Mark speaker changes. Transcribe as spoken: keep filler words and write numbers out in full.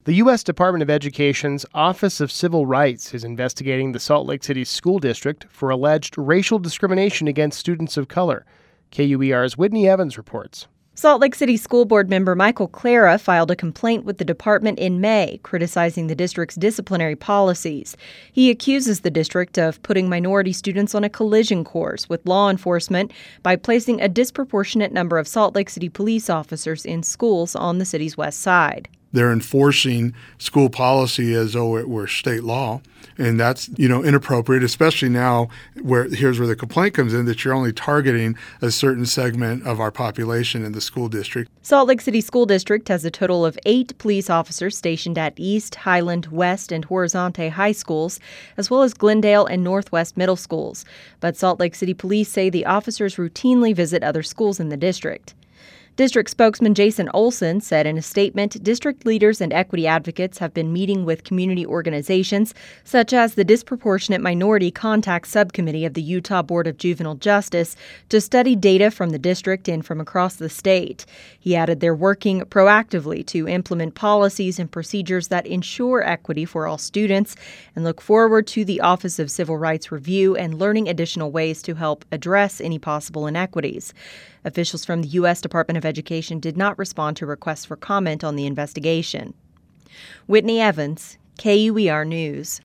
Speaker 1: The U S Department of Education's Office of Civil Rights is investigating the Salt Lake City School District for alleged racial discrimination against students of color. K U E R's Whitney Evans reports.
Speaker 2: Salt Lake City School Board member Michael Clara filed a complaint with the department in May, criticizing the district's disciplinary policies. He accuses the district of putting minority students on a collision course with law enforcement by placing a disproportionate number of Salt Lake City police officers in schools on the city's west side.
Speaker 3: They're enforcing school policy as though it were state law, and that's, you know, inappropriate, especially now where here's where the complaint comes in, that you're only targeting a certain segment of our population in the school district.
Speaker 2: Salt Lake City School District has a total of eight police officers stationed at East, Highland, West, and Horizonte high schools, as well as Glendale and Northwest middle schools. But Salt Lake City police say the officers routinely visit other schools in the district. District spokesman Jason Olson said in a statement, district leaders and equity advocates have been meeting with community organizations such as the Disproportionate Minority Contact Subcommittee of the Utah Board of Juvenile Justice to study data from the district and from across the state. He added they're working proactively to implement policies and procedures that ensure equity for all students and look forward to the Office of Civil Rights review and learning additional ways to help address any possible inequities. Officials from the U S Department of Education did not respond to requests for comment on the investigation. Whitney Evans, K U E R News.